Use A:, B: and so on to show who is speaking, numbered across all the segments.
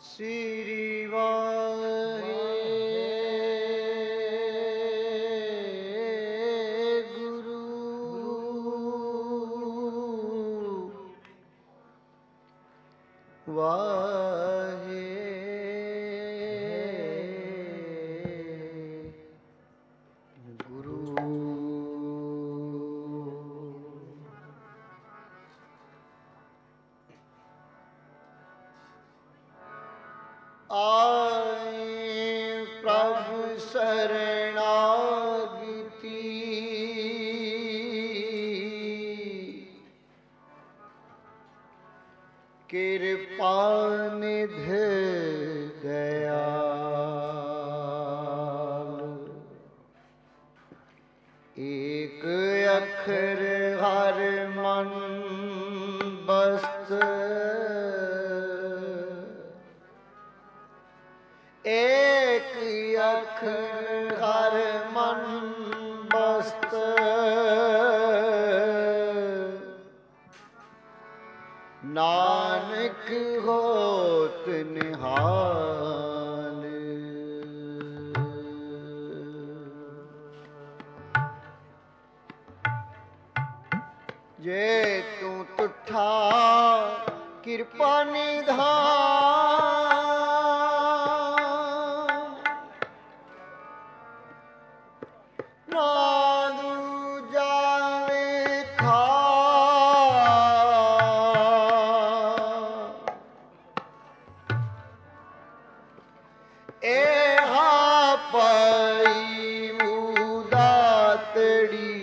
A: ਸ੍ਰੀ ਵਾਹਿਗੁਰੂ ਆਏ ਪ੍ਰਭ ਸਰਣਾਗਤੀ ਕਿਰਪਾ ਨਿਧ ਦਇਆਲ ਏਕ ਅੱਖਰ ਹਰ ਮਨ ਬਸਤ ਏਕ ਅੱਖਰ ਹਰ ਮਨ ਬਸਤ ਨਾਨਕ ਹੋਤ ਨਿਹਾਲ ਜੇ ਤੂੰ ਤੁਠਾ ਕਿਰਪਾ ਨਿਧਾਨ ਨਾ ਦੂਜਾ ਵੇਖਾ ਏਹਾ ਪਈ ਮੁਦਾਤੜੀ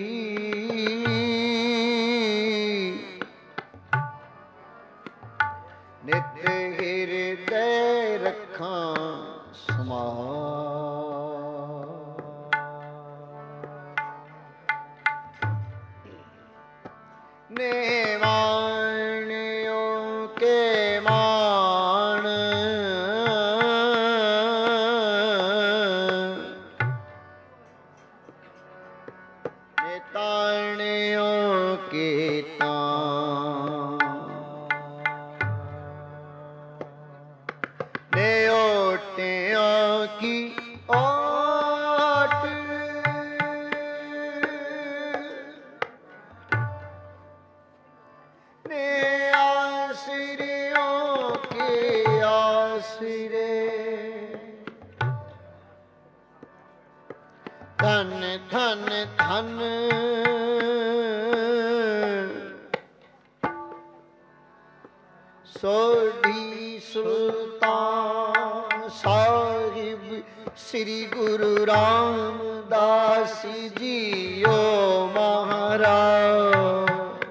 A: ਨਿਤ ਹਿਰਦੈ ਰੱਖਾਂ ਸਮਾਲ ਨਿਵਾਣਿਓ ਕੇ ਮਾਣ ਨਿਤਾਣਿਓ ਕੇ ਤਾਣ ਨਿਓਟਿਆਂ ਕੀ ਓਟ ਨੇ ਆਸਰਿयों के आसरे धन धन धन सोढ़ी सुल्तान साहिब श्री गुरु रामदास जीओ महाराज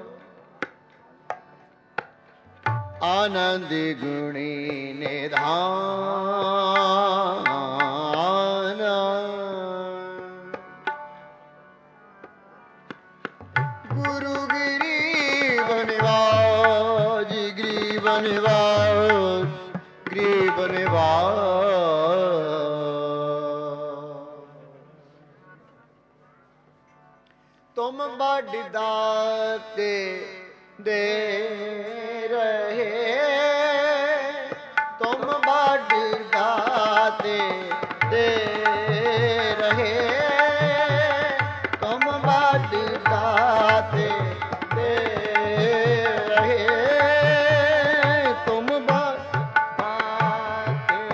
A: आनंद गुणी निधान गुरु गरीब निवाज गरीब निवाज गरीब निवाज तुम बड़ दाते दे रहे तुम बड़ दाते दे रहे तुम बड़ दाते दे रहे तुम बड़ दाते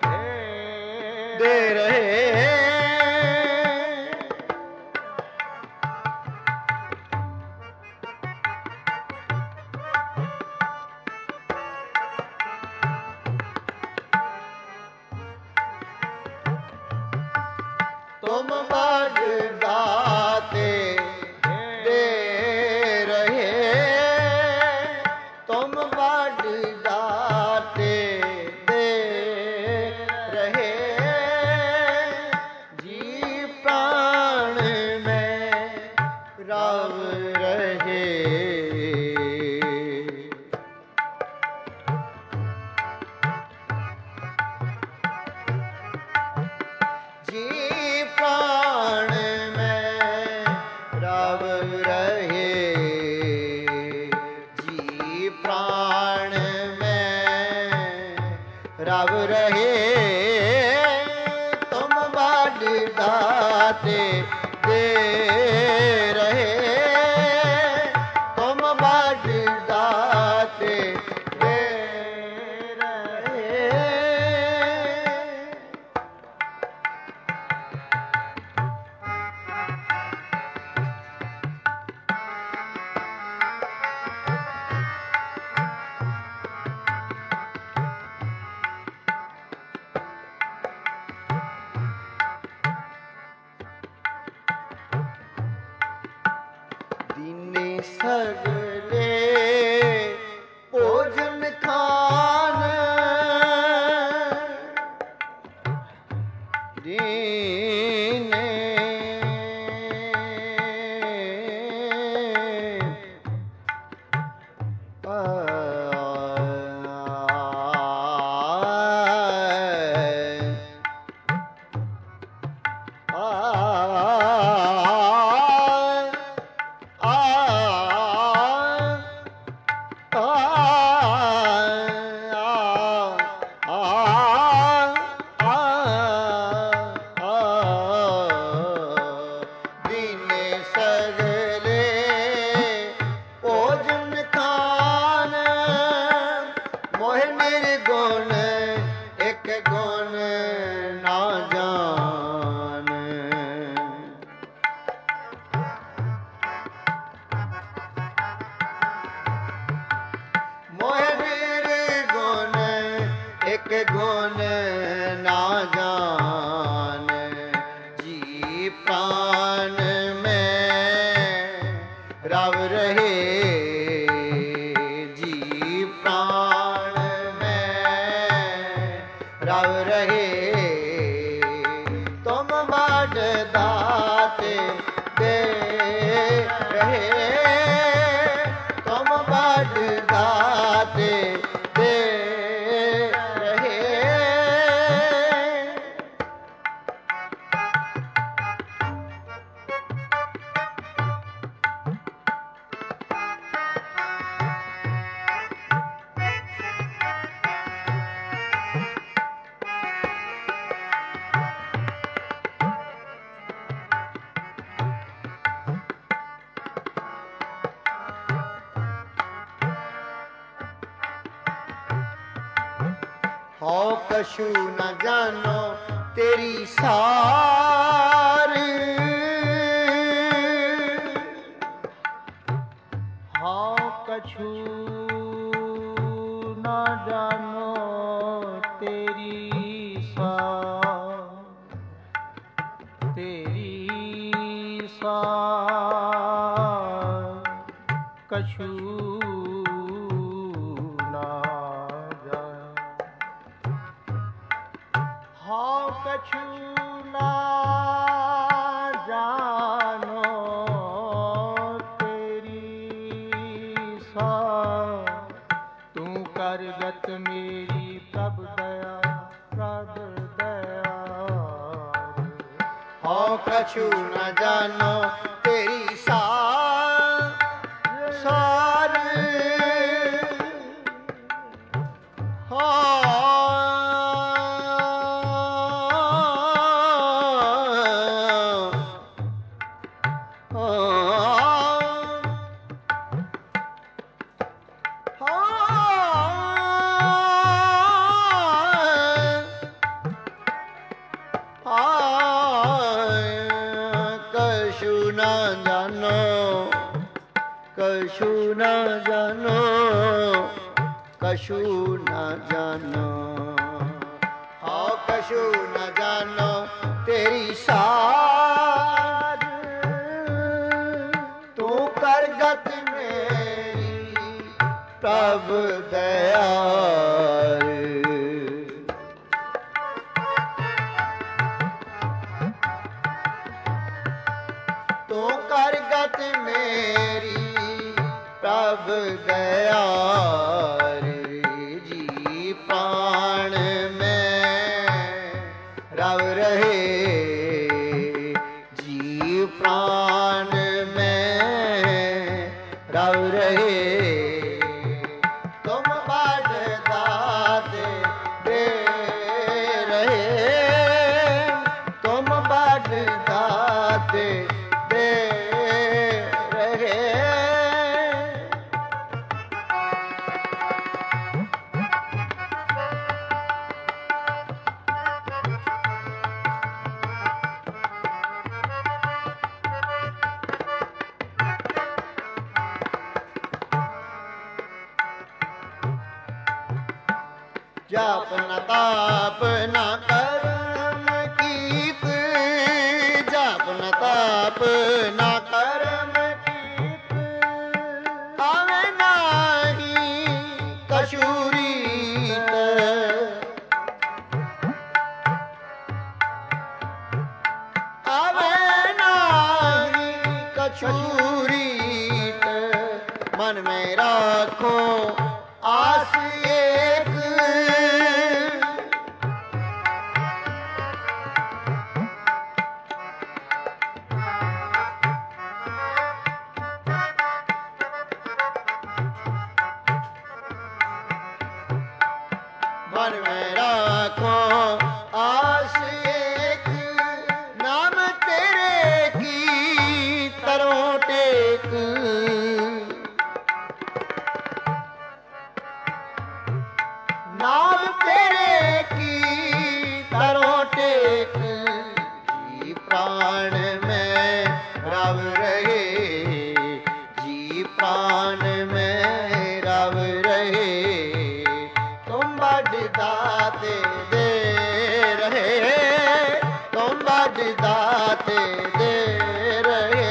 A: दे रहे तुम बड़ दाते दे रहे तुम बड़ दाते दे रहे जी प्राण में रव रहे जी प्राण में रव रहे तुम बाढ़ दाते दे रहे तुम बाढ़ दाते दे रहे। दीने सगले भोजन खान दीने गुण ना जान जी प्राण में रव रहे जी प्राण में रव रहे तुम बाढ़ दाते दे रहे तुम बाढ़ दाते दे हो कछु न जानो तेरी सार हो कछु न जानो तेरी सार कछु कछु ना जानो तेरी सा तू करगत मेरी प्रभ दया हो कछु न जानो तेरी सार हो कछु न जानो कछु न जानो कछु न जानो हो कछु न जानो तेरी सार तू करगत मेरी प्रभ दयाल तू करगत मेरी प्रभ दयाल जी प्राण में रव रहे जी प्राण में रव रहे तुम बाढ़ दाते दे जाप न ताप न कर्म कीत, जाप न ताप न कर्म कीत, आवे नाही कशूरीत, आवे नाही कशूरीत, मन में राखो आस एक, मन में राखो आस एक, नाम तेरे की तरों टेक, नाम तेरे की तरों टेक, जी प्राण में रव रहे, जी प्राण में रव रहे, तुम बड़ दाते दे रहे, तुम बड़ दाते दे रहे।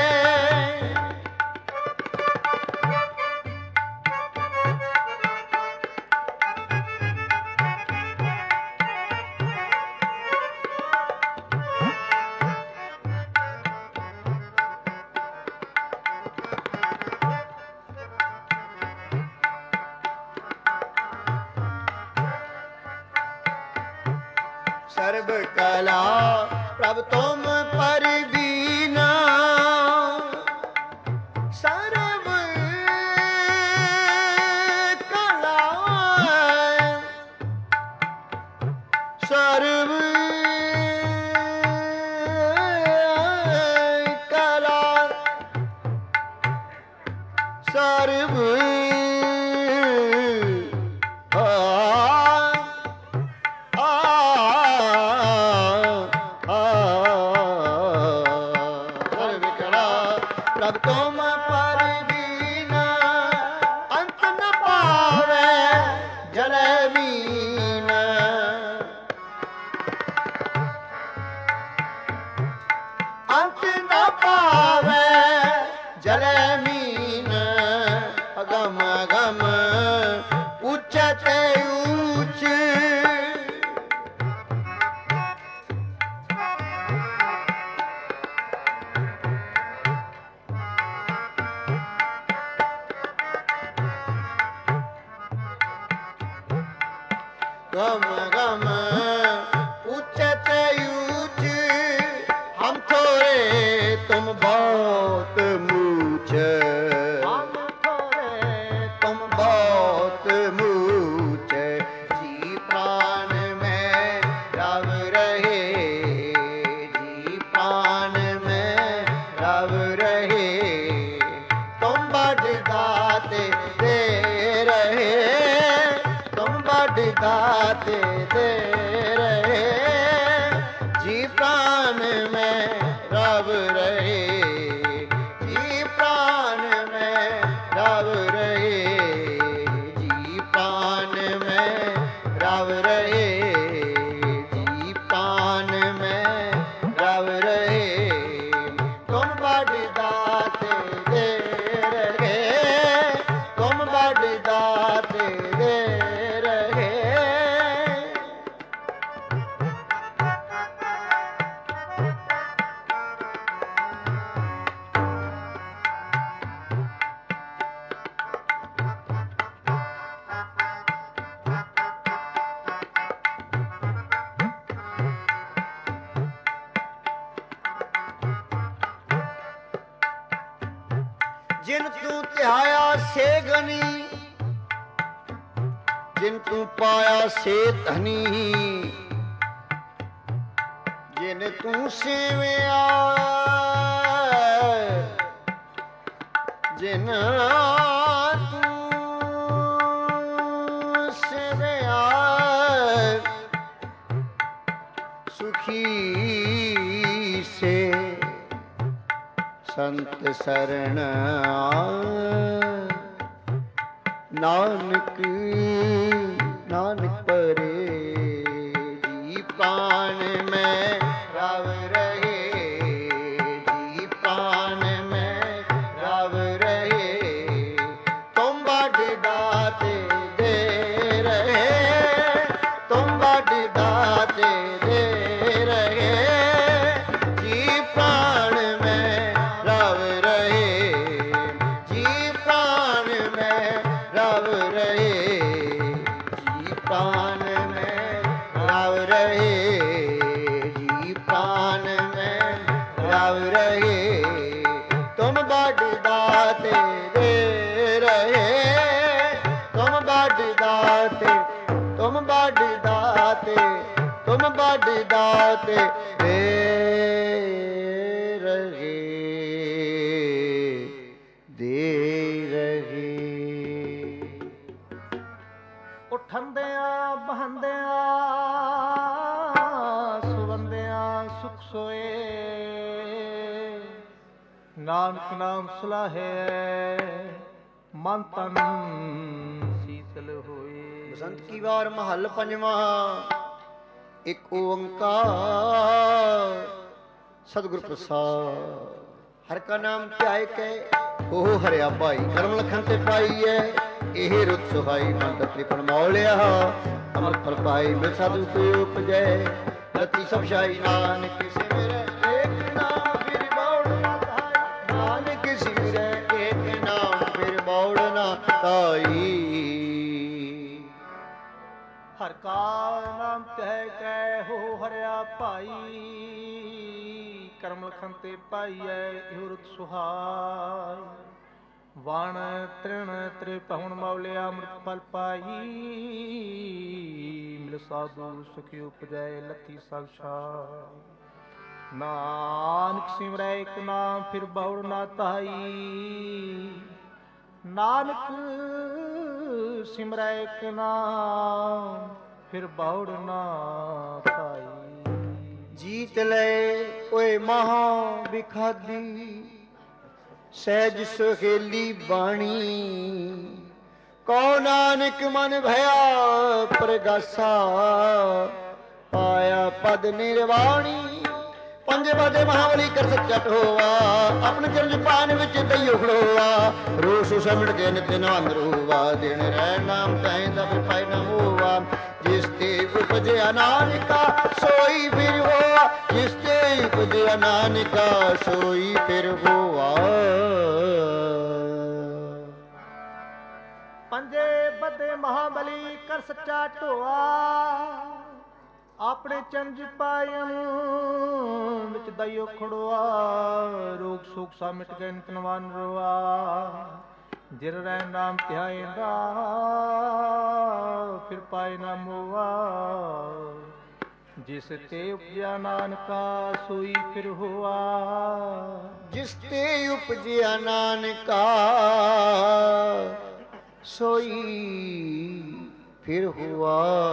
A: सर्व कला प्रभ तुम पर बीना, सर्व कला, सर्व कला, सर्व प्रभ तुम पर बीना, अंत न पावे जल बीन, अंत न पावे जल बीन, अगम अगम उच्चते ऊंच, गम गम उच्चते ऊंच, हम थोड़े तुम बहुत मूछ, हम थोड़े तुम बहुत मूछ, जी प्राण में रव रहे, जी प्राण में रव रहे, तुम बड़ दाते दे रहे, तुम बड़ दाते दे रहे, जी प्राण में रव रहे, जी प्राण में रव रहे, जी प्राण में रव रहे, जी प्राण में रव रहे, तुम बड़ दाते दे रहे, तुम बड़ दाते दे रहे। जिन तू ध्याया से गनी, जिन तू पाया से धनी, जिन तू सेवया, जिन तू सेवया, सुखी से संत शरण नानक नानक ਤੁਮ ਬੜ ਦਾਤੇ, ਤੁਮ ਬੜ ਦਾਤੇ ਦੇ ਰਹੇ, ਦੇ ਰਹੇ।
B: ਉਠੰਦਿਆਂ ਬਹੰਦਿਆਂ ਸੁਵੰਦਿਆਂ ਸੁਖ ਸੋਏ, ਨਾਨਕ ਨਾਮ ਸਲਾਹੇ ਮਨ ਤਨ ਸੀਤਲ ਹੋਏ।
A: ਬਸੰਤ ਕੀ ਵਾਰ ਮਹੱਲ ਪੰਜਵਾਂ। ਇੱਕ ਓੰਕਾਰ ਸਤਿਗੁਰ ਪ੍ਰਸਾਦ। ਹਰਿ ਕਾ ਨਾਮ ਧਿਆਏ ਕੈ ਹੋ ਹਰਿਆ ਭਾਈ, ਕਰਮ ਲਖਨ ਤੇ ਪਾਈਐ ਇਹ ਰੁੱਤ ਸੁਹਾਈ। ਮਨ ਤ੍ਰਿਪਨ ਮੌਲਿਆ ਅਮਰ ਫਲ ਪਾਈ, ਮਿਲ ਸਾਧੂ ਕੋਈ ਉਪਜੈ ਰਤੀ ਸਭ ਸ਼ਾਹੀ। ਨਾਨਕ ਸਿਮਰੈ ਏਕ ਨਾਮ ਫਿਰ ਬੌੜ ਨਾ ਧਾਈ, ਨਾਨਕ ਸਿਮਰੈ ਏਕ ਨਾਮ ਫਿਰ ਬੌੜ ਨਾ ਧਾਈ।
B: ਹਰਿ ਕਾ ਨਾਮ ਕਹਿ ਕੈ ਹੋ ਹਰਿਆ ਭਾਈ, ਕਰਮ ਲਖਨ ਤੇ ਪਾਈਐ ਇਹੋ ਰੁਤ ਸੁਹਾਈ। ਵਣ ਤ੍ਰਿਣ ਤ੍ਰਿਭੁਵਨ ਮੌਲਿਆ ਅੰਮ੍ਰਿਤ ਫਲ ਪਾਈ, ਮਿਲ ਸਾਧੂ ਸੁਖੀ ਉਪਜੈ ਲੱਥੀ ਸਭ ਛਾਈ। ਨਾਨਕ ਸਿਮਰੈ ਇੱਕ ਨਾਮ ਫਿਰ ਬੌੜ ਨਾ ਧਾਈ, ਨਾਨਕ ਸਿਮਰੈ ਇੱਕ ਨਾਮ ਫਿਰ ਬੌੜ ਨਾ ਧਾਈ।
A: ਜੀਤ ਲੈ ਓਏ ਮਹਾ ਬਿਖਾਦੀ, ਸਹਿਜ ਸੁਹੇਲੀ ਬਾਣੀ। ਕਉ ਨਾਨਕ ਮਨ ਭਇਆ ਪ੍ਰਗਾਸਾ, ਪਾਇਆ ਪਦ ਨਿਰਵਾਣੀ। ਪੰਜ ਬਾਦੇ ਮਹਾਬਲੀ ਕਰ ਸੱਚਟ ਹੋਆ, ਆਪਣੇ ਚਰਨ ਪਾਨ ਵਿੱਚ ਦਈਓ ਖੜੋਆ। ਰੋਸ ਸਮੜ ਕੇ ਨਿਤ ਨਾਮ ਰੋਵਾ, ਦਿਨ ਰਹਿ ਨਾਮ ਤੈ ਦਬ ਪਾਇ ਨਾ ਹੋਵਾ। ਜਿਸ ਤੇ ਉਪਜਿਆ ਨਾਨਕਾ ਸੋਈ ਫਿਰ ਹੋਆ, ਜਿਸ ਤੇ ਉਪਜਿਆ ਨਾਨਕਾ ਸੋਈ ਫਿਰ ਹੋਆ।
B: ਪੰਜੇ ਬੱਦੇ ਮਹਾਬਲੀ ਕਰ ਸੱਚਾ ਢੋਆ, ਆਪਣੇ ਚੰਜ ਪਾਇਨ ਵਿੱਚ ਦਈਓ ਖੜੋਆ। ਰੋਗ ਸੋਖ ਸਾ ਮਿਟ ਗਏ ਨਿਤ ਨਵਾਨ ਰੋਆ, ਜਿਰ ਰਹਿ ਨਾਮ ਧਿਆਇਂਦਾ ਫਿਰ ਪਾਏ ਨਾ ਮੋਆ। ਜਿਸ ਤੇ ਉਪਜਿਆ ਨਾਨਕਾ ਸੋਈ ਫਿਰ ਹੋਆ,
A: ਜਿਸ ਤੇ ਉਪਜਿਆ ਨਾਨਕਾ ਸੋਈ ਫਿਰ ਹੁਆ।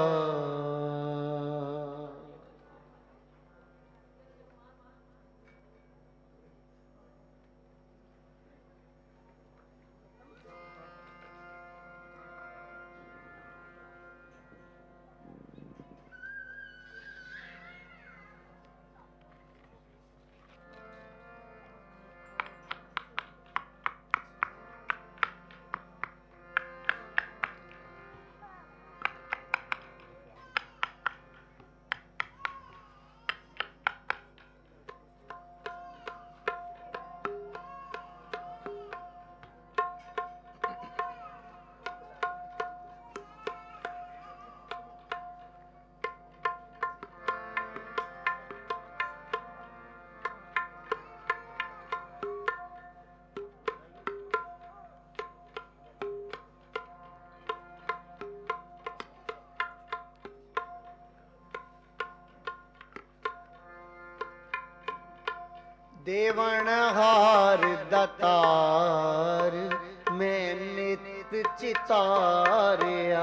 A: ਦੇਵਨਹਾਰ ਦਾਤਾਰ ਮੈਂ ਨਿਤ ਚਿਤਾਰਿਆ।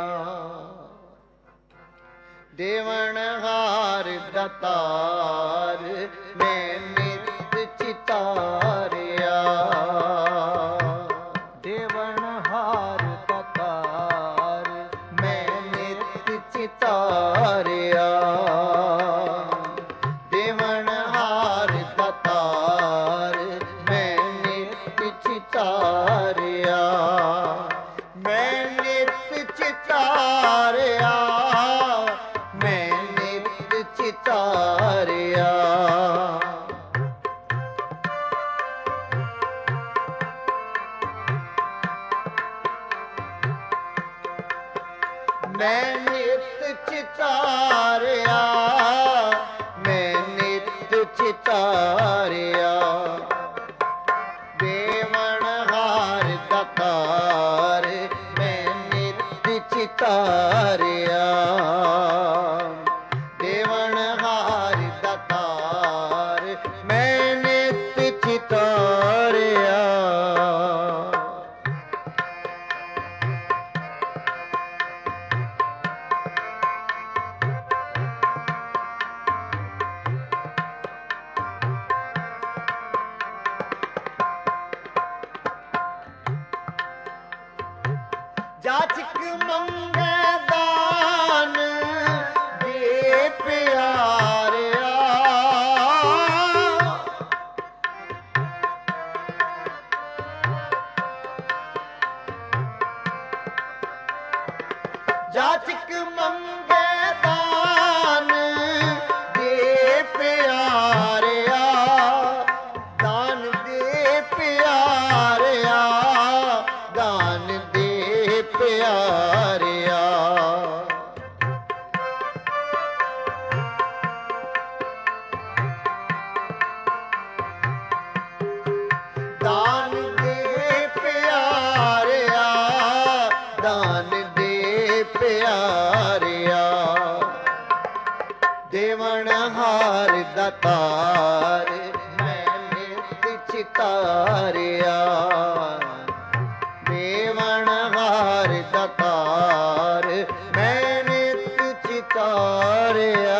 A: ਦੇਵਨਹਾਰ ਦਾਤਾਰ ਮੈਂ ਨਿਤ ਚਿਤਾਰਿਆ।
B: ਦੇਵਨਹਾਰ ਦਾਤਾਰ
A: ਮੈਂ ਨਿਤ ਚਿਤਾਰਿਆ। ਦੇਵਨਹਾਰ ਦਾਤਾਰ ਮੈਂ ਨਿਤ ਚਿਤਾਰਿਆ। ਮੈਂ ਨਿਤ ਚਿਤਾਰਿਆ। ਮੈਂ ਨਿਤ ਚਿਤਾਰਿਆ। ਮੈਂ ਨਿਤ ਚਿਤਾਰਿਆ। ਮੈਂ ਨਿਤ ਚਿਤਾਰਿਆ। ਦੇਵਨਹਾਰ ਦਾਤਾਰ ਮੈਂ ਨਿਤ ਚਿਤਾਰਿਆ। ਦਾਤਾਰ ਮੈਂ ਨਿਤ ਚਿਤਾਰਿਆ ਦੇਵਨਹਾਰ ਦਾਤਾਰ ਮੈਂ ਨਿਤ ਚਿਤਾਰਿਆ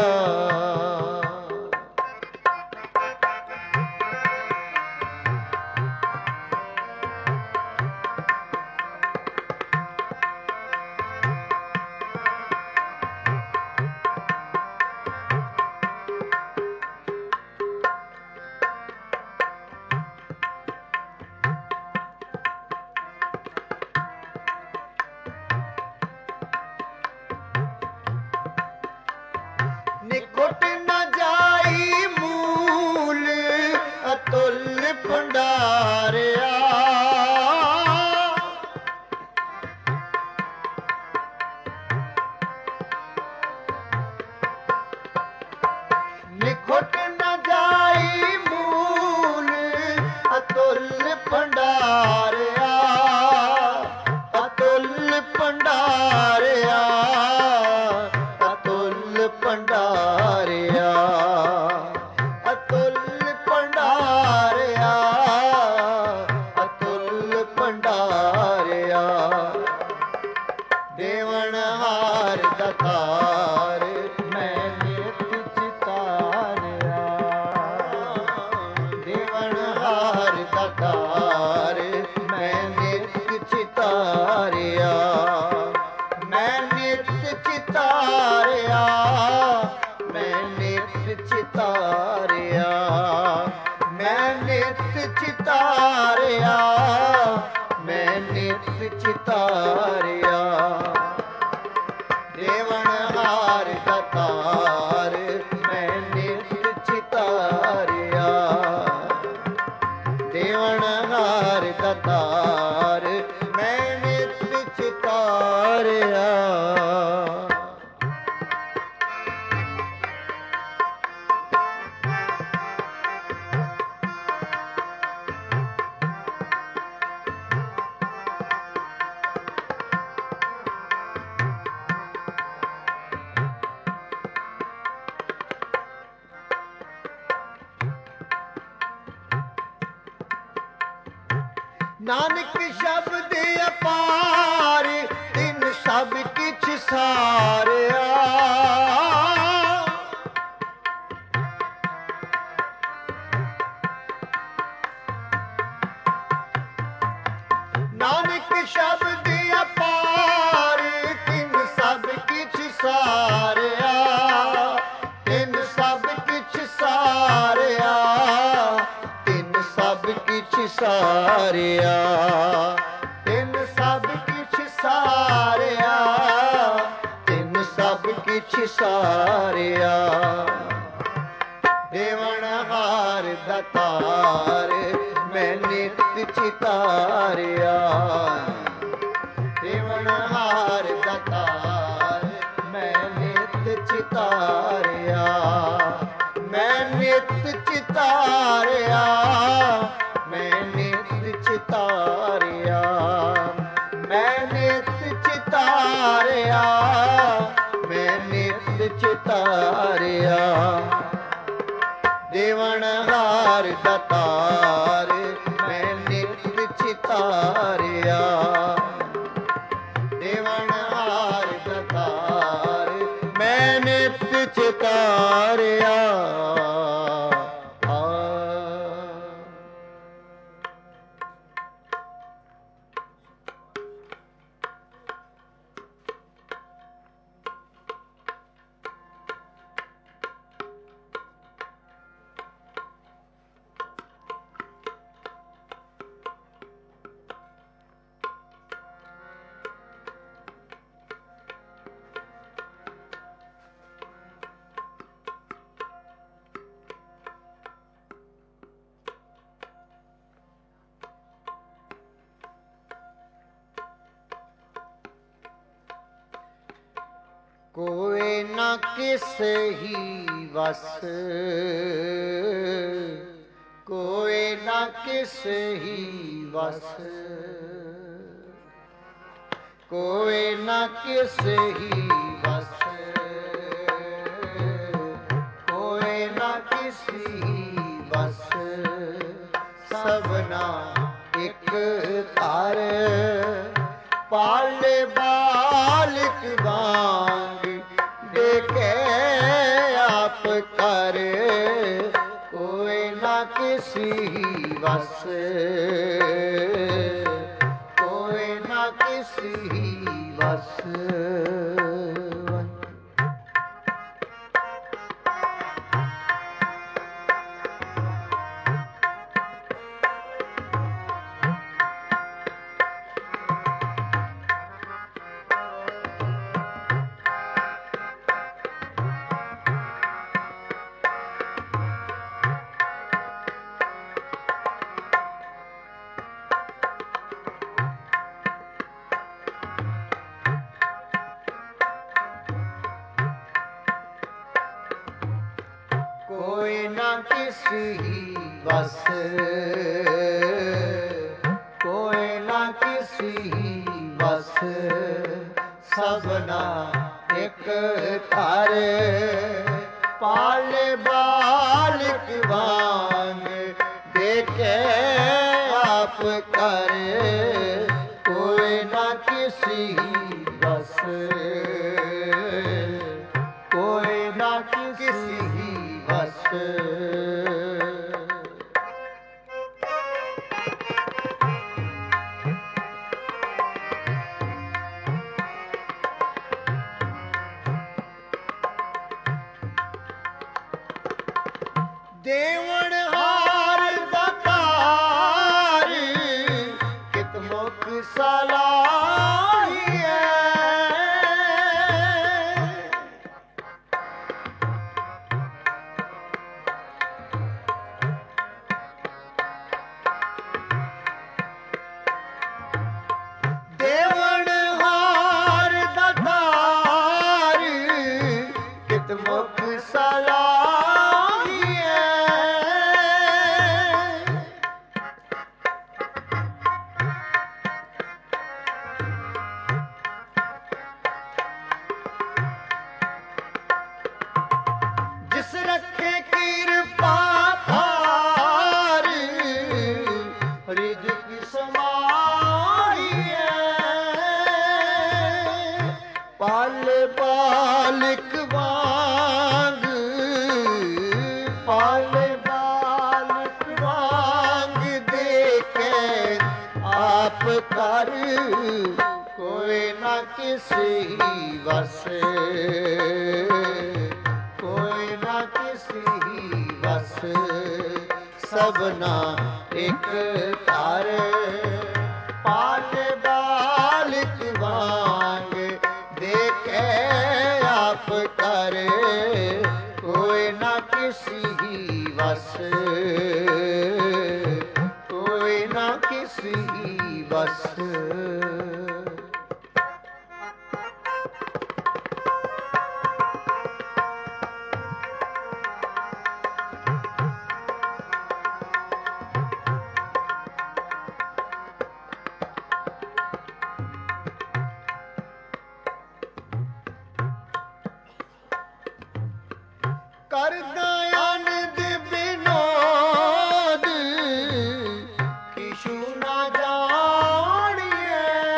A: ਨਿਕਟ ਨ ਜਾਈ ਮੂਲ ਅਤੁਲ ਭੰਡਾਰਿਆ ਨਿਕਟ ਨ ਜਾਈ ਮੂਲ ਅਤੁਲ ਭੰਡਾਰਿਆ ਅਤੁਲ ਭੰਡਾਰਿਆ ਅਤੁਲ ਭੰਡਾਰਿਆ ਅਤੁਲ ਭੰਡਾਰਿਆ ਅਤੁਲ ਭੰਡਾਰਿਆ ਦੇਵਨਹਾਰ ਦਾਤਾਰ ਮੈਂ ਨਿਤ ਚਿਤਾਰਿਆ ਦੇਵਨਹਾਰ ਦਾਤਾਰ ਮੈਂ ਨਿਤ ਚਿਤਾਰਿਆ ਮੈਂ ਨਿਤ ਚਿਤਾਰਿਆ ਮੈਂ ਨਿਤ ਚਿਤਾਰਿਆ ਮੈਂ ਨਿਤ ਚਿਤਾਰਿਆ ਮੈਂ ਨਿਤ ਚਿਤਾਰਿਆ ਦੇਵਨਹਾਰ ਦਾਤਾਰ ਮੈਂ ਨਿਤ ਚਿਤਾਰਿਆ ਦੇਵਨਹਾਰ ਦਾਤਾਰ ਮੈਂ ਨਿਤ ਚਿਤਾਰਿਆ ਨਾਨਕ ਸ਼ਬਦ ਅਪਾਰ ਤਿਨ ਸਭ ਕਿਛ ਸਾਰਿਆ ਨਾਨਕ ਸ਼ਬਦ ਅਪਾਰ ਤਿਨ ਸਭ ਕਿਛ ਸਾਰਿਆ ਤਿਨ ਸਭ ਕਿਛ ਸਾਰਿਆ ਤਿਨ ਸਭ ਕਿਛ ਸਾਰਿਆ ਤਿਨ ਸਭ ਕਿਛ ਸਾਰਿਆ ਤਿਨ ਸਭ ਕਿਛ ਸਾਰਿਆ ਦੇਵਨਹਾਰ ਦਾਤਾਰ ਮੈਂ ਨਿਤ ਚਿਤਾਰਿਆ ਦੇਵਨਹਾਰ ਦਾਤਾਰ ਮੈਂ ਨਿਤ ਚਿਤਾਰਿਆ ਮੈਂ ਨਿਤ ਚਿਤਾਰਿਆ ਮੈਂ ਨਿਤ ਚਿਤਾਰਿਆ ਮੈਂ ਨਿਤ ਚਿਤਾਰਿਆ ਮੈਂ ਨਿਤ ਚਿਤਾਰਿਆ ਦੇਵਨਹਾਰ ਦਾਤਾਰ ਮੈਂ ਨਿਤ ਚਿਤਾਰਿਆ ਦੇਵਨਹਾਰ ਦਾਤਾਰ ਮੈਂ ਨਿਤ ਚਿਤਾਰਿਆ ਕੋਏ ਨਾ ਕਿਸੇ ਹੀ ਵਸ, ਕੋਏ ਨਾ ਕਿਸੇ ਹੀ ਵਸ, ਕੋਏ ਨਾ ਕਿਸੇ ਹੀ ਵਸ, ਕੋਏ ਨਾ ਕਿਸੇ ਕਿਸੀ ਵਸ ਸਭਨਾ ਇੱਕ ਧਰ ਪਾਲੇ ਬਾਲਕ ਵਾਂਗ ਦੇਖੇ ਆਪ ਕਰ ਕੋਈ ਨਾ ਕਿਸੀ ਵਸ ਕੋਈ ਨਾ ਕਿਸੀ ਵਸ। ਕੋਈ ਨਾ ਕਿਸੀ ਵਸ ਕੋਈ ਨਾ ਕਿਸੀ ਵਸ ਸਭਨਾ ਇੱਕ ਧਰ ਪਾਲੇ ਬਾਲਕ ਵਾਂਗ ਦੇਖੇ ਆਪ ਕਰ ਕੋਈ ਨਾ ਕਿਸੀ ਵਸ ਕੋਈ ਨਾ ਕਿਸੀ ਵਸ। ਦੇਵਨ ਹਾਰ ਦਾਤਾਰ ਕਿਤ ਮੁਖ ਸਲਾਹੀਐ ਦੇਵਨ ਹਾਰ ਦਾਤਾਰ ਕਿਤ ਮੁਖ ਸਲਾਹੀਐ ਜਿਸ ਰੱਖੇ ਕਿਰਪਾ ਭਾਰ ਰਿਜ਼ਕ ਸਮਾਈਐ ਪਾਲ ਬਾਲਕ ਵਾਂਗ ਪਾਲ ਬਾਲਕ ਵਾਂਗ ਦੇਖੇ ਆਪ ਕਰ ਕੋਈ ਨਾ ਕਿਸੀ ਵਸ ਕੋਈ ਨਾ ਕਿਸੀ ਵਸ ਸਭਨਾ ਇੱਕ ਧਰ ਪਾਲ ਬਾਲਕ ਵਾਂਗ ਦੇਖੇ ਆਪ ਕਰ ਕੋਈ ਨਾ ਕਿਸੀ ਵਸ ਕੋਈ ਨਾ ਕਿਸੀ ਵਸ। ਕਰਦਾ ਆਨੰਦ ਬਿਨੋਦ ਕਿਛੂ ਨਾ ਜਾਣੀਐ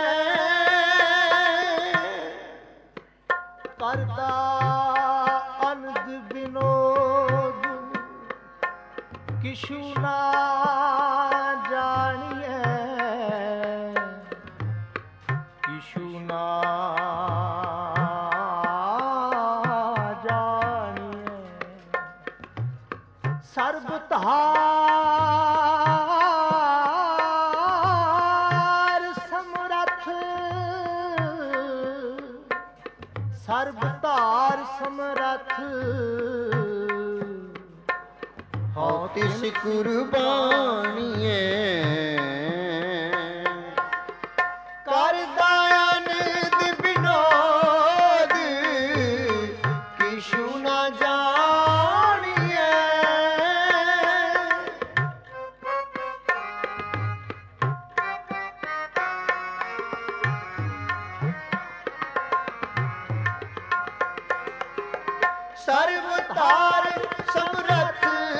A: ਕਰਦਾ ਆਨੰਦ ਬਿਨੋਦ ਕਿਛੂ ਨਾ ਜਾਣੀਐ ਕਿਛੂ ਨਾ ਸਰਬ ਧਾਰ ਸਮਰੱਥ ਸਰਬ ਧਾਰ ਸਮਰੱਥ ਹਉ ਤਿਸ ਕੁਰਬਾਨੀਏ ਕਰਦਾ ਆਨੰਦ ਬਿਨੋਦ ਕਿਛੂ ਨਾ ਜਾਣੀਐ ਸਰਬ ਧਾਰ ਸਮਰੱਥ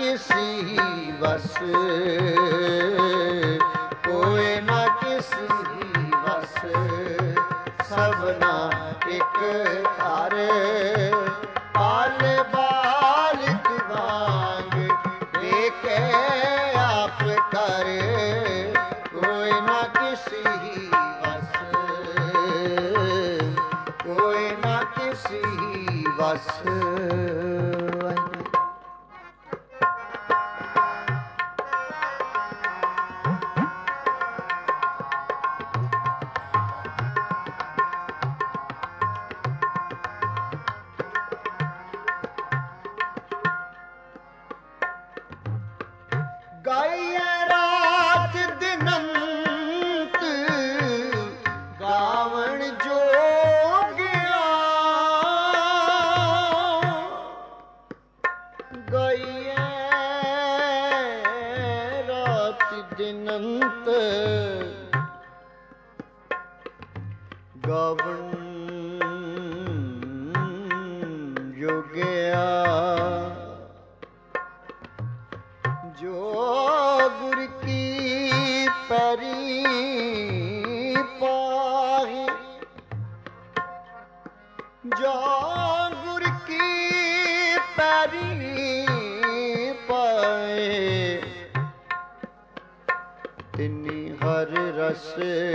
A: किसी बस, कोई ना किसी बस, सबना एक घर, पाल बालिक वांग देखे आप करे, कोई ना किसी बस, कोई ना किसी बस। गाइए रात दिनंत गावण जोगिया, गाइए रात दिनंत गावण जोगिया, जो गुर की पैरी पाही, जो गुर की पैरी पाए, तिन्नी हर रस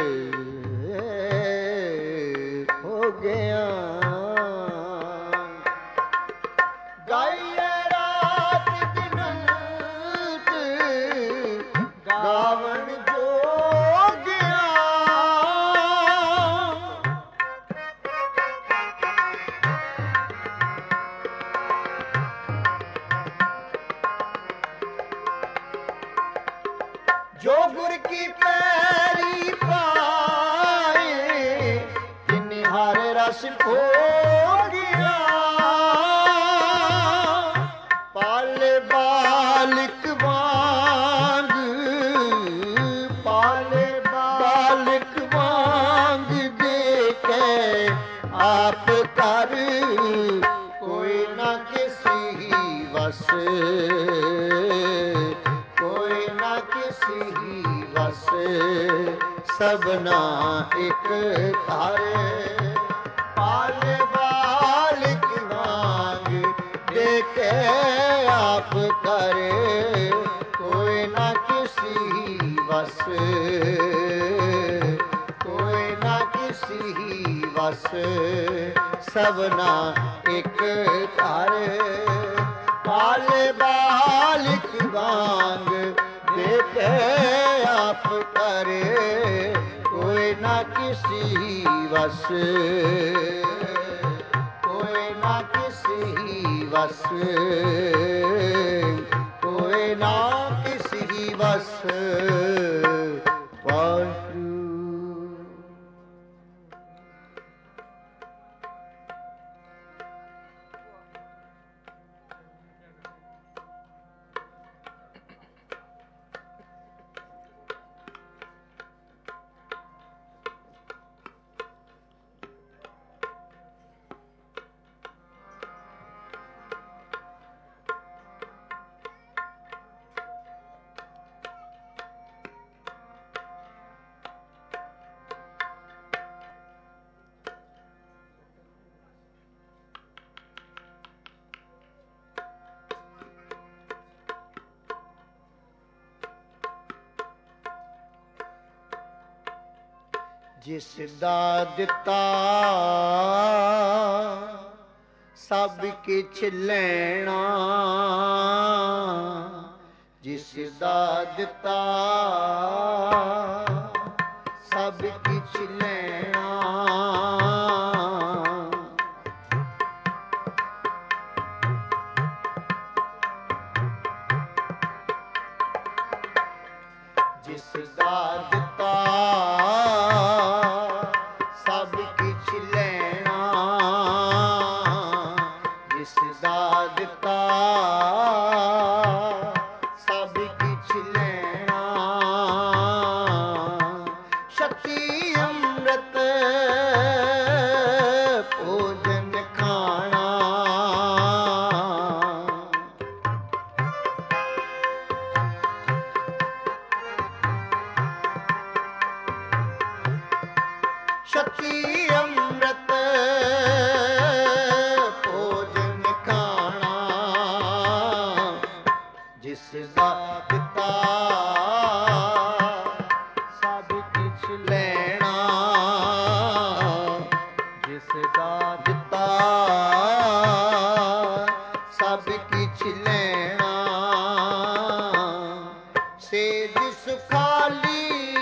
A: हो गया। गाइए रात दिनंत गावण जोगिया, जो गुर की पैरी पाए, तिन्नी हर रस हो गया। पाल बालिक वांग, पाल बालिक वांग देखे आप कर, कोई ना किसी बस, कोई ना किसी बस, सबना एक घर, पाल बालिक वांग देखे आप करे, कोई ना किसी बस, कोई ना किसी बस, सबना एक घर, पाल बालिक वांग देखे आप करे, कोई ना किसी बस, कोई ना किसी बस, कोई ना किसी बस। वाहिगुरू। जिस दा दिता सब किछ लेना, जिस दा दिता सब किछ लेना, जिस दा दिता सब किछ लेना, जिस दा दिता सब किछ लेना, शक्ति अमृत भोजन खाना, ਸ਼ਤੀ ਅੰਮ੍ਰਿਤ ਭੋਜਨ ਖਾਣਾ, ਜਿਸ ਦਾ ਦਿੱਤਾ
B: ਸਭ ਕਿਛ
A: ਲੈਣਾ,
B: ਜਿਸ ਦਾ
A: ਦਿੱਤਾ ਸਭ ਕਿਛ ਲੈਣਾ, ਸੇਜ ਸੁਖਾਲੀ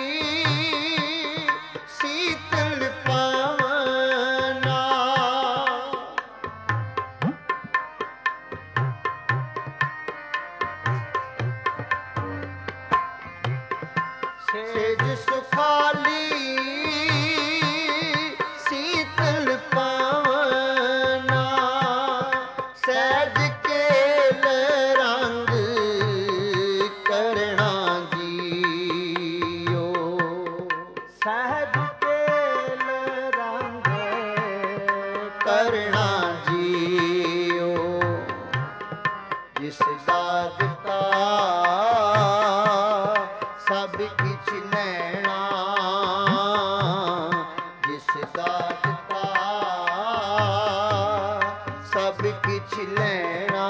A: ਸੀਤਲ ਪਾਵਨਾ, ਸੇਜ ਸੁਖਾਲੀ ਸੀਤਲ ਪਾਵਨਾ, ਸਹਿਜ ਕੇਲ ਰੰਗ ਕਰਣਾ ਜੀਓ,
B: ਸਹਿਜ ਕੇਲ ਰੰਗ
A: ਕਰਣਾ ਜੀਓ, ਜਿਸ ਦਾ ਦਿੱਤਾ ਸਭ ਕਿਛ ਲੈਣਾ, ਜਿਸ ਦਾ ਦਿੱਤਾ ਸਭ ਕਿਛ ਲੈਣਾ।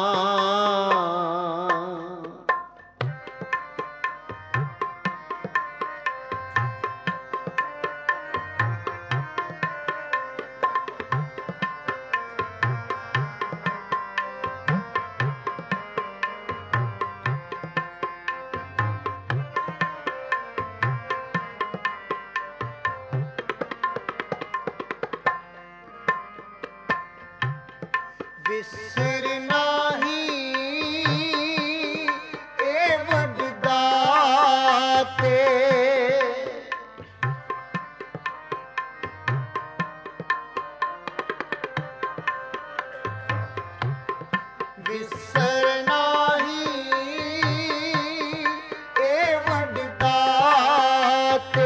A: ਵਿਸਰ ਨਾਹੀ ਏ ਵੱਡ ਦਾਤੇ, ਵਿਸਰ ਨਾਹੀ ਏ ਵੱਡ ਦਾਤੇ,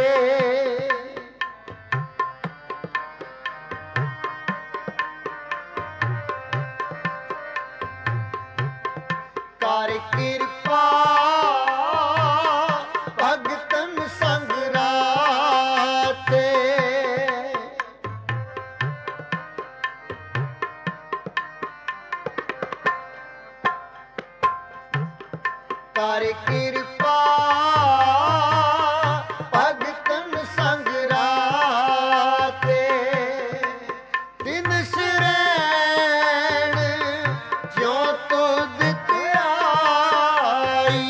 A: ਕਰ ਕਿਰਪਾ ਭਗਤਨ ਸੰਗ ਰਾਤੇ, ਕਰ ਕਿਰਪਾ ਭਗਤਨ ਸੰਗ ਰਾਤੇ, ਦਿਨ ਸਰੈਣ ਜਿਉ ਤੁਧ ਧਿਆਈ,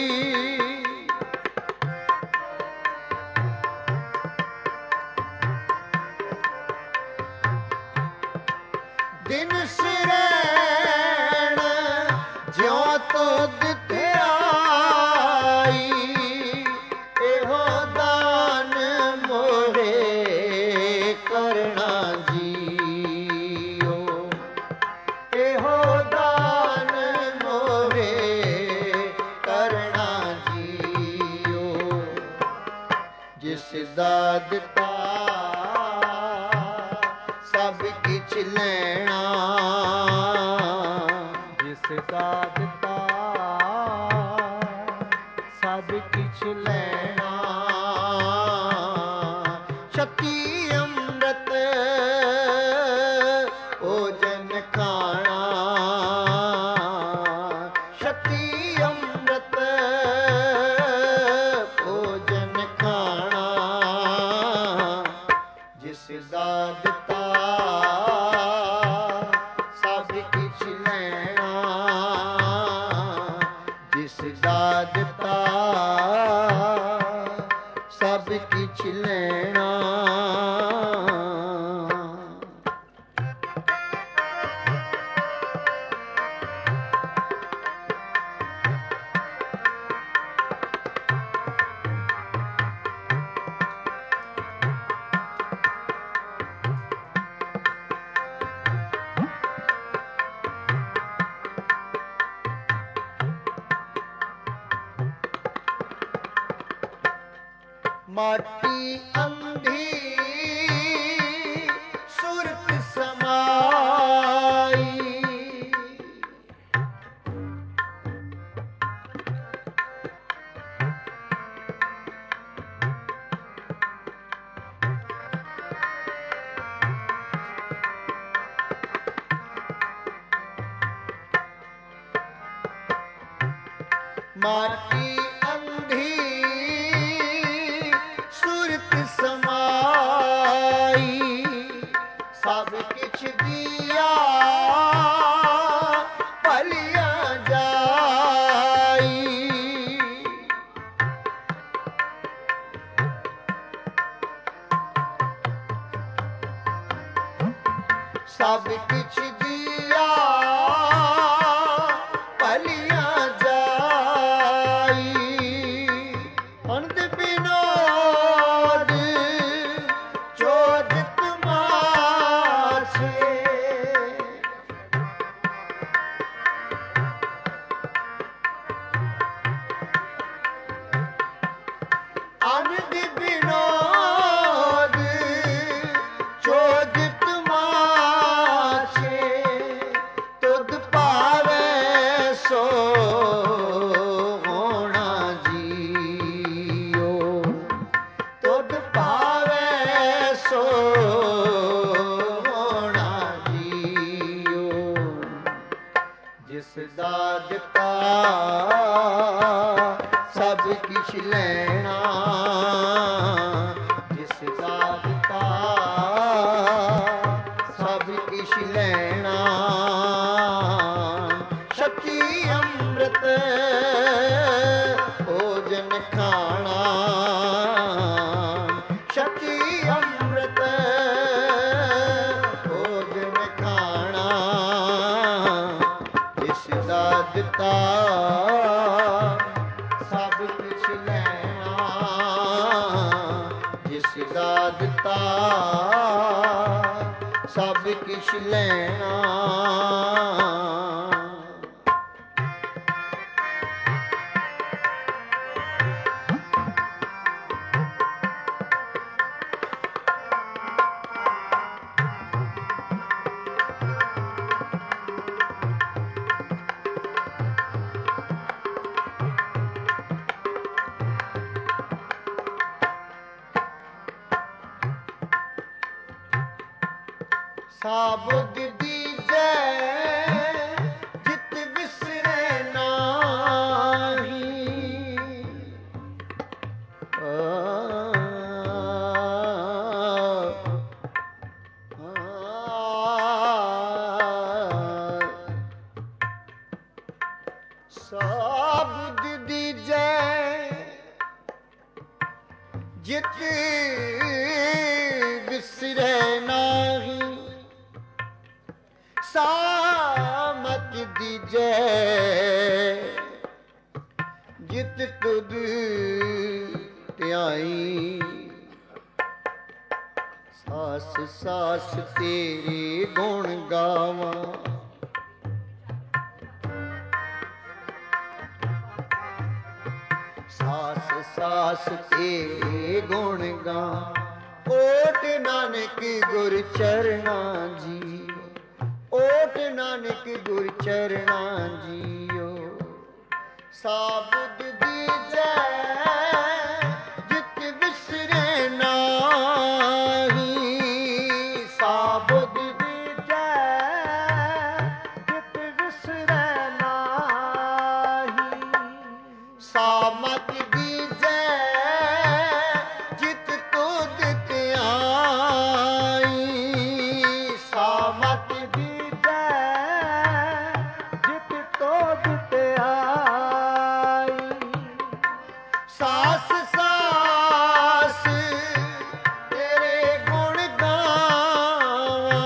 A: ਦਿਨ ਸਰੈਣ ਜਿਉ ਤੁਧ ਧਿਆਈ, ਇਹੋ ਦਾਨ ਮੋਰੇ ਕਰਨਾ ਜੀਓ, ਇਹੋ ਦਾਨ ਮੋਰੇ ਕਰਨਾ ਜੀਓ, ਜਿਸ ਦਾ ਦਿੱਤਾ ਸਭ ਕਿਛ ਲੈਣਾ,
B: ਜਿਸ ਦਾ ਦਿੱਤਾ ਸਭ ਕਿਛ ਲੈਣਾ,
A: ਸ਼ਤੀ ਅੰਮ੍ਰਿਤ ਭੋਜਨ ਖਾਣਾ, ਸ਼ਤੀ ਅੰਮ੍ਰਿਤ ਭੋਜਨ ਖਾਣਾ, ਜਿਸ ਦਾ ਦਿੱਤਾ ਸਭ ਕਿਛ ਲੈਣਾ, ਜਿਸ ਦਾ ਦਿੱਤਾ ਸਭ ਕਿਛ ਲੈਣਾ। ਮਾਟੀ ਅੰਧੀ ਸੁਰਤ ਸਮਾਈ, माटी अंधी सूरत समाई सब किछ दिया भलिया जाई सब किछ दिया भलिया जाई अंत बिनोद चोदित माछे अंत बिनोद चोदित माछे तुद पावे सो होना जियो तुद पावे सो होना जियो जिस दादता सब किछ लेना जिस दादता सब किछ लेना शक्ति अमृत भोजन खाना शक्ति अमृत भोजन खाना जिस दादता सब कुछ लेना जिस दादता सब कुछ लेना साबुद दीजे जित बिसरे नाही साबुद दीजे जित बिसरे नाही सामत दीजे जित तुद ध्याई सास सास तेरे गुण गावा सास सास तेरे गुण गा ओट नानक गुर चरना जी ओट नानक गुर चरना जियो साबुद दीजे जित बिसरे नाही साबुद दीजे जित बिसरे नाही सामत दीजे जित तुद ध्याई सामत सास सास तेरे गुण गावा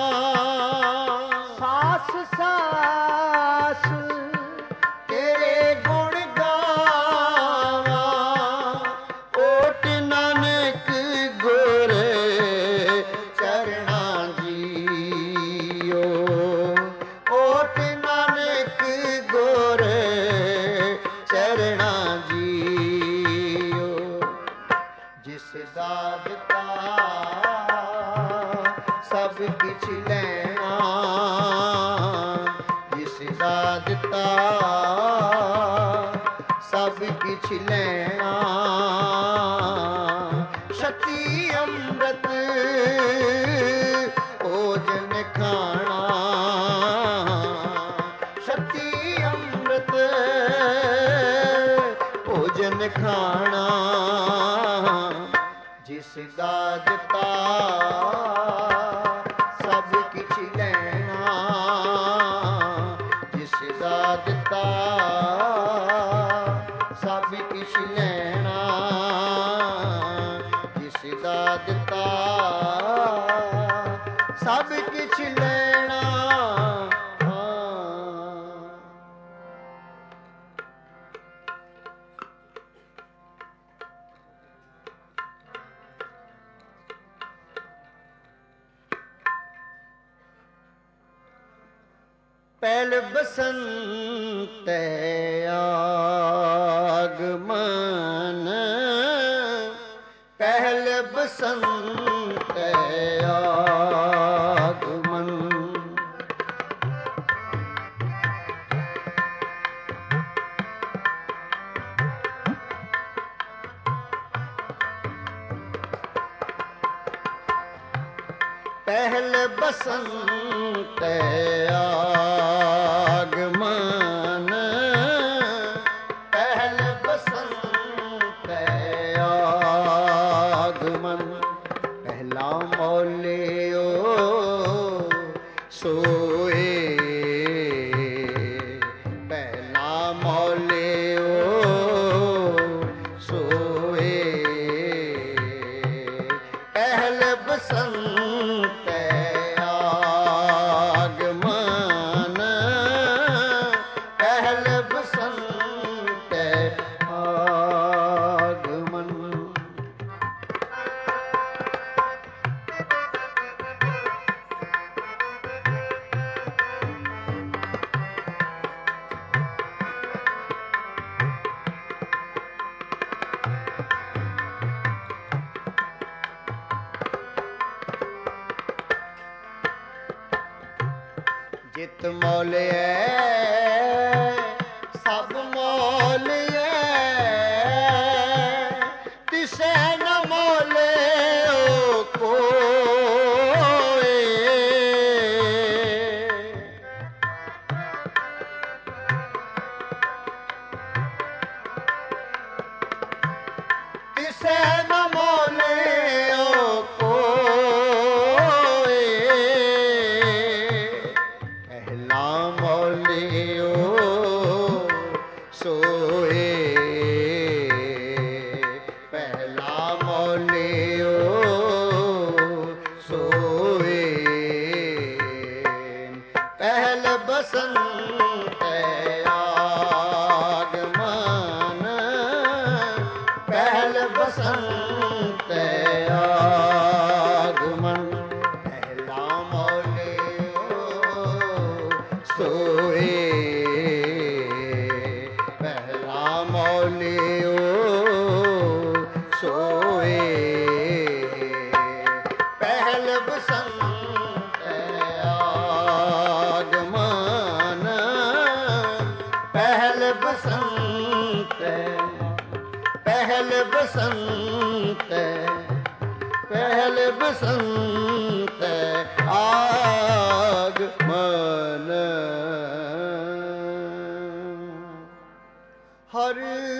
A: सास सास तेरे गुण गावा ओट नानक गुर चरना जियो ओट नानक गुर चरना जियो जिस दादता सब किछ लेना जिस दादता सब किछ लेना शक्ति अमृत भोजन खाना शक्ति अमृत ਜਿਸ ਦਾ ਦਿੱਤਾ ਸਭ ਕਿਛ ਲੈਣਾ, ਜਿਸ ਦਾ ਦਿੱਤਾ ਸਭ ਕਿਛ ਲੈਣਾ, ਜਿਸ ਦਾ ਦਿੱਤਾ ਸਭ ਕਿਛ ਲੈਣਾ। ਪਹਿਲ ਬਸੰਤ ਆਗਮਨ, ਪਹਿਲ ਬਸੰਤ ਆਗਮਨ, ਪਹਿਲ ਬਸੰਤ ਆਗਮਨ, ਪਹਿਲ ਬਸੰਤ ਆਗਮਨ, ਪਹਿਲਾ ਮੌਲਿਓ ਸੋਏ, ਪਹਿਲਾ ਮੌਲਿਓ ਸੋਏ, ਪਹਿਲ ਬਸੰਤ ਆਗਮਨ, ਪਹਿਲ ਬਸੰਤ ਆਗਮਨ। ਜਿਤ ਮੌਲਿਐ ਸਭ ਮੌਲਿਐ, ਤਿਸੈ ਨ ਮੌਲਿਓ ਕੋਇ, ਤਿਸੈ ਨ ਮੌਲਿਓ ਕੋਇ, ਪਹਿਲਾ ਮੌਲਿਓ ਸੋਏ, ਪਹਿਲਾ ਮੌਲਿਓ ਸੋਏ, ਪਹਿਲ ਬਸੰਤ ਆਗਮਨ, ਪਹਿਲ ਬਸੰਤ ਆਗਮਨ, ਪਹਿਲਾ ਮੌਲਿਓ ਸੋਏ, ਪਹਿਲਾ ਮੌਲਿਓ ਸੋਏ, ਪਹਿਲ ਬਸੰਤ ਆਗਮਨ, ਪਹਿਲ ਬਸੰਤ, ਪਹਿਲ ਬਸੰਤ, ਪਹਿਲ ਬਸੰਤ ਆਗਮਨ। ਹਰ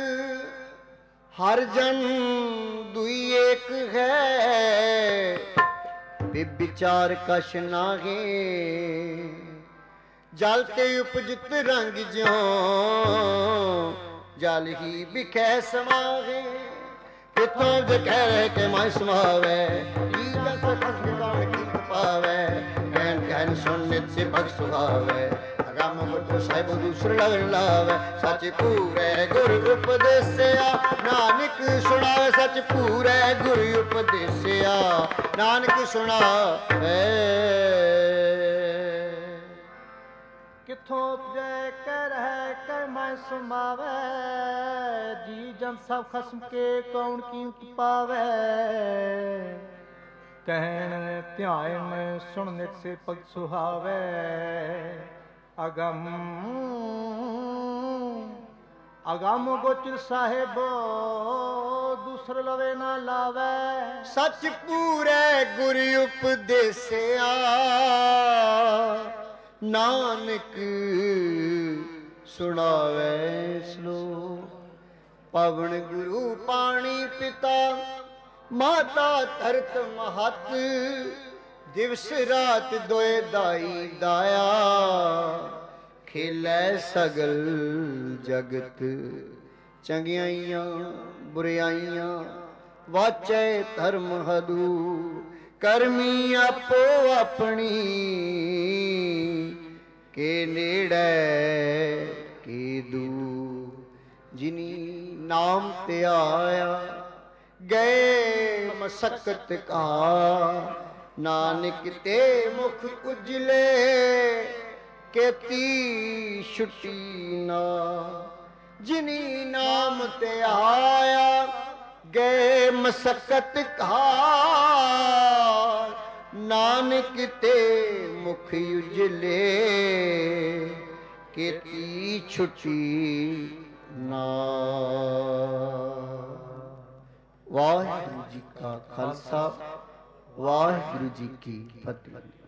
A: ਹਰ ਜਨ ਦੁਈ ਏਕ ਹੈ, ਵਿਚਾਰ ਕਛ ਨਾਹੀ, ਜਲ ਤੇ ਉਪਜਿਤ ਰੰਗ ਜਿਉ, ਜਲ ਹੀ ਵਿਖੈ ਸਮਾਵੇ, ਕਿਥੋਂ ਵਿਖੈ ਰਹਿ ਕੇ ਮਨ ਸਮਾਵੇ, ਜੀ ਜਸ ਖਸ ਕਾਣ ਕੀ ਪਾਵੇ, ਕਹਿਣ ਕਹਿਣ ਸੁਣ ਨਿਤ ਸੇ ਭਗ ਸੁਹਾਵੇ, ਅਗੰਮ ਗੁਰ ਸਾਹਿਬ ਦੂਸਰ ਲਗਨ ਲਾਵੇ, ਸੱਚ ਪੂਰੇ ਗੁਰ ਉਪਦੇਸਿਆ, ਨਾਨਕ ਸੁਣਾਵੇ, ਸੱਚ ਪੂਰੇ ਗੁਰ ਉਪਦੇਸਿਆ, ਨਾਨਕ ਸੁਣਾਵੇ।
B: ਕਿੱਥੋਂ ਉਪਜੈ ਕਹਿ ਰਹਿ ਕਹਿ ਮੈਂ ਸਮਾਵੈ, ਜੀ ਜਨ ਸਭ ਖਸਮ ਕੇ ਕੌਣ ਕੀਮਤ ਪਾਵੈ, ਕਹਿਣ ਧਿਆਨ ਸੁਣ ਨਿਤ ਸੇ ਪਗ ਸੁਹਾਵੈ, ਅਗੰਮ ਅਗੰਮ ਗੋਚਰ ਸਾਹਿਬ ਦੂਸਰ ਲਵੇ ਨਾ ਲਾਵੈ,
A: ਸੱਚ ਪੂਰੇ ਗੁਰ ਉਪਦੇਸਿਆ, ਨਾਨਕ ਸੁਣਾਵੇ ਸਲੋਕ। ਪਵਨ ਗੁਰੂ ਪਾਣੀ ਪਿਤਾ ਮਾਤਾ ਧਰਤ ਮਹਤ ਦਿਵਸ ਰਾਤ ਦੋਏ ਦਾਈ ਦਾਇਆ ਖੇਲੇ ਸਗਲ ਜਗਤ ਚੰਗਿਆਈਆਂ ਬੁਰਿਆਈਆਂ ਵਾਚੈ ਧਰਮ ਹਦੂ ਕਰਮੀ ਆਪੋ ਆਪਣੀ ਕੇ ਨੇੜੇ ਕੀ ਦੂ ਜਿਨੀ ਨਾਮ ਤੇ ਆਇਆ ਗਏ ਮਸਕਤ ਕਾ ਨਾਨਕ ਤੇ ਮੁਖ ਉਜਲੇ ਕੇਤੀ ਛੁੱਟੀ ਨਾ ਜਿਨੀ ਨਾਮ ਤੇ ਆਇਆ ਗਏ ਮਸਕਤ ਕਾ ਨਾਨਕ ਤੇ ਮੁਖ ਉਜਲੇ ਕੇਤੀ ਛੁੱਟੀ ਨਾ। ਵਾਹਿਗੁਰੂ ਜੀ ਕਾ ਖਾਲਸਾ ਵਾਹਿਗੁਰੂ ਜੀ ਕੀ ਫਤਿਹ।